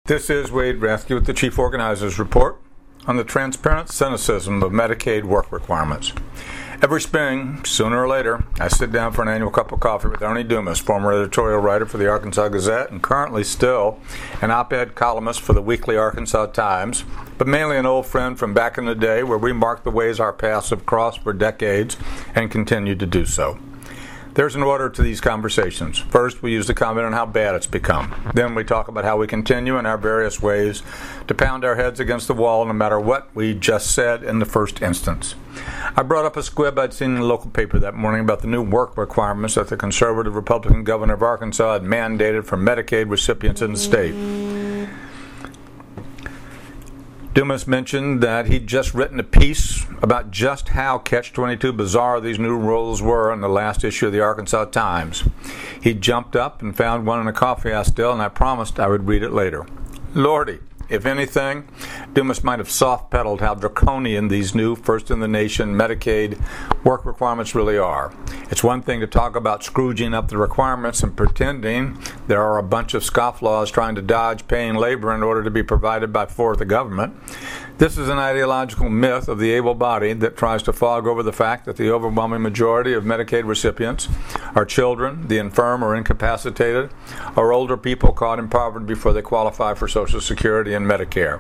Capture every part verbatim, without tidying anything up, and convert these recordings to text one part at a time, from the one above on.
This is Wade Rathke with the Chief Organizer's Report on the transparent cynicism of Medicaid work requirements. Every spring, sooner or later, I sit down for an annual cup of coffee with Ernie Dumas, former editorial writer for the Arkansas Gazette and currently still an op-ed columnist for the Weekly Arkansas Times, but mainly an old friend from back in the day where we marked the ways our paths have crossed for decades and continue to do so. There's an order to these conversations. First, we use to comment on how bad it's become. Then we talk about how we continue in our various ways to pound our heads against the wall no matter what we just said in the first instance. I brought up a squib I'd seen in the local paper that morning about the new work requirements that the conservative Republican governor of Arkansas had mandated for Medicaid recipients in the state. Dumas mentioned that he'd just written a piece about just how catch twenty-two bizarre these new rules were in the last issue of the Arkansas Times. He jumped up and found one in a coffee house still, and I promised I would read it later. Lordy, if anything, Dumas might have soft-pedaled how draconian these new first-in-the-nation Medicaid work requirements really are. It's one thing to talk about scrooging up the requirements and pretending there are a bunch of scofflaws trying to dodge paying labor in order to be provided by for the government. This is an ideological myth of the able-bodied that tries to fog over the fact that the overwhelming majority of Medicaid recipients are children, the infirm or incapacitated, or older people caught in poverty before they qualify for Social Security and Medicare.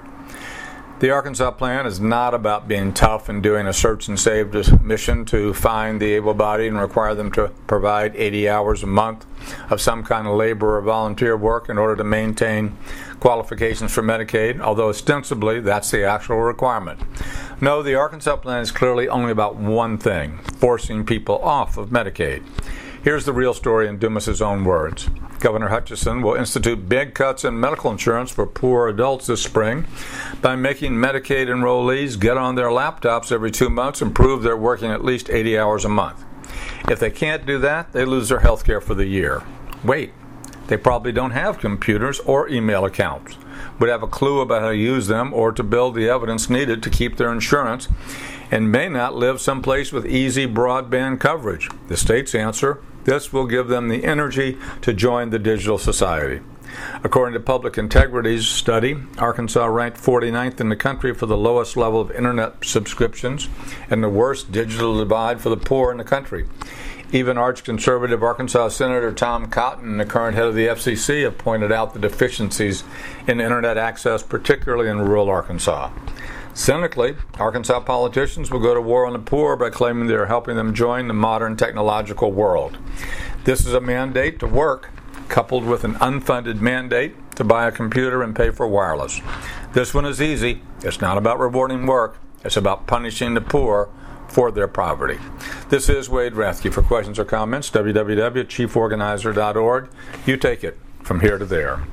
The Arkansas plan is not about being tough and doing a search and save mission to find the able-bodied and require them to provide eighty hours a month of some kind of labor or volunteer work in order to maintain qualifications for Medicaid, although ostensibly that's the actual requirement. No, the Arkansas plan is clearly only about one thing: forcing people off of Medicaid. Here's the real story in Dumas' own words. Governor Hutchinson will institute big cuts in medical insurance for poor adults this spring by making Medicaid enrollees get on their laptops every two months and prove they're working at least eighty hours a month. If they can't do that, they lose their health care for the year. Wait, they probably don't have computers or email accounts, would have a clue about how to use them or to build the evidence needed to keep their insurance, and may not live someplace with easy broadband coverage. The state's answer: this will give them the energy to join the digital society. According to Public Integrity's study, Arkansas ranked forty-ninth in the country for the lowest level of internet subscriptions and the worst digital divide for the poor in the country. Even arch-conservative Arkansas Senator Tom Cotton, the current head of the F C C, have pointed out the deficiencies in internet access, particularly in rural Arkansas. Cynically, Arkansas politicians will go to war on the poor by claiming they are helping them join the modern technological world. This is a mandate to work, coupled with an unfunded mandate to buy a computer and pay for wireless. This one is easy. It's not about rewarding work. It's about punishing the poor for their poverty. This is Wade Rathke. For questions or comments, w w w dot chief organizer dot org. You take it from here to there.